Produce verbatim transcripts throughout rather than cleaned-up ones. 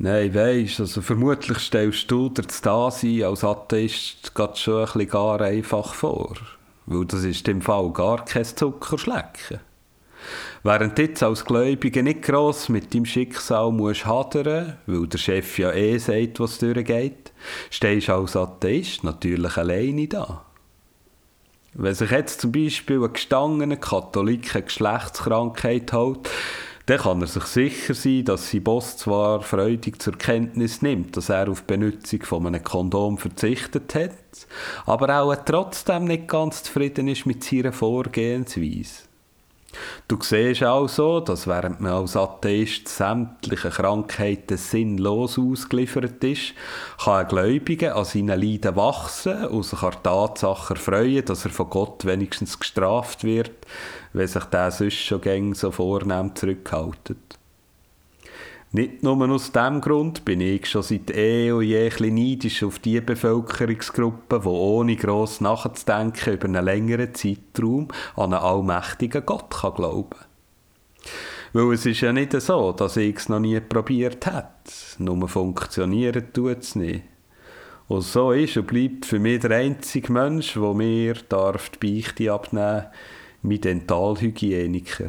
Nein, weisst, also vermutlich stellst du dir das Dasein als Atheist grad schon ein bisschen gar einfach vor. Weil das ist im Fall gar kein Zuckerschlecken. Während du jetzt als Gläubiger nicht gross mit deinem Schicksal musst hadern, weil der Chef ja eh sagt, was durchgeht, stehst du als Atheist natürlich alleine da. Wenn sich jetzt zum Beispiel ein gestangener Katholik eine Geschlechtskrankheit hält, dann kann er sich sicher sein, dass sein Boss zwar freudig zur Kenntnis nimmt, dass er auf die Benutzung von einem Kondom verzichtet hat, aber auch trotzdem nicht ganz zufrieden ist mit seiner Vorgehensweise. Du siehst also, dass während man als Atheist sämtlichen Krankheiten sinnlos ausgeliefert ist, kann ein Gläubiger an seinen Leiden wachsen und sich an der Tatsache erfreuen, dass er von Gott wenigstens gestraft wird, wenn sich der sonst schon gäng so vornehm zurückhaltet. Nicht nur aus diesem Grund bin ich schon seit eh und je ein bisschen neidisch auf die Bevölkerungsgruppe, die ohne gross nachzudenken über einen längeren Zeitraum an einen allmächtigen Gott kann glauben kann. Weil es ist ja nicht so, dass ich es noch nie probiert habe. Nur funktionieren tut es nicht. Und so ist und bleibt für mich der einzige Mensch, der mir darf die Beichte abnehmen darf, mein Dentalhygieniker.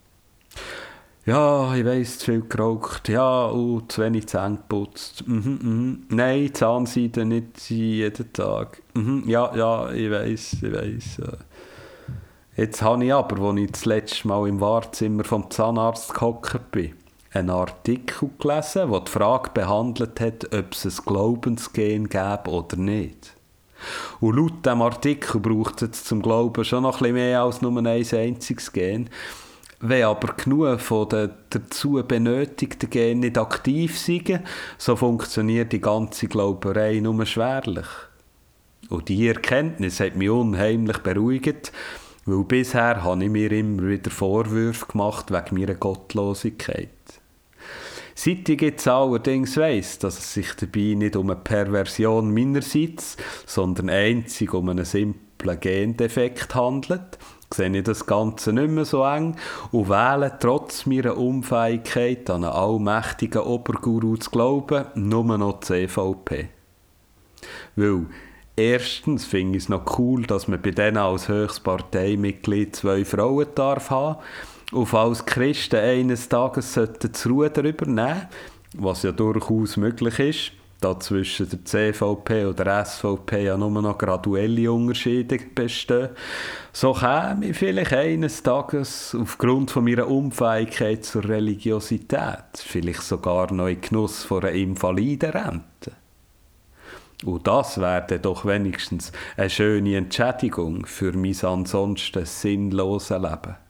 Ja, ich weiss, zu viel geraucht. Ja, und zu wenig Zähne geputzt. Mhm, mhm. Nein, Zahnseide nicht jeden Tag. Mhm, ja, ja, ich weiss, ich weiss. Jetzt habe ich aber, als ich das letzte Mal im Wartezimmer vom Zahnarzt gehockt bin, einen Artikel gelesen, der die Frage behandelt hat, ob es ein Glaubensgen gäbe oder nicht. Und laut diesem Artikel braucht es jetzt zum Glauben schon noch ein bisschen mehr als nur ein einziges Gen. Wenn aber genug von den dazu benötigten Genen nicht aktiv sind, so funktioniert die ganze Glauberei nur schwerlich. Und diese Erkenntnis hat mich unheimlich beruhigt, weil bisher habe ich mir immer wieder Vorwürfe gemacht wegen meiner Gottlosigkeit. Seit ich jetzt allerdings weiss, dass es sich dabei nicht um eine Perversion meinerseits, sondern einzig um einen simplen Gendefekt handelt, sehe ich das Ganze nicht mehr so eng und wähle trotz meiner Unfähigkeit an einen allmächtigen Oberguru zu glauben, nur noch die C V P. Weil erstens finde ich es noch cool, dass man bei denen als höchstes Parteimitglied zwei Frauen darf haben und falls Christen eines Tages das Ruder übernehmen, was ja durchaus möglich ist, da zwischen der C V P und der S V P ja nur noch graduelle Unterschiede bestehen, so käme ich vielleicht eines Tages aufgrund von meiner Unfähigkeit zur Religiosität vielleicht sogar noch in Genuss von einer Invalidenrente. Und das wäre doch wenigstens eine schöne Entschädigung für mein ansonsten sinnloses Leben.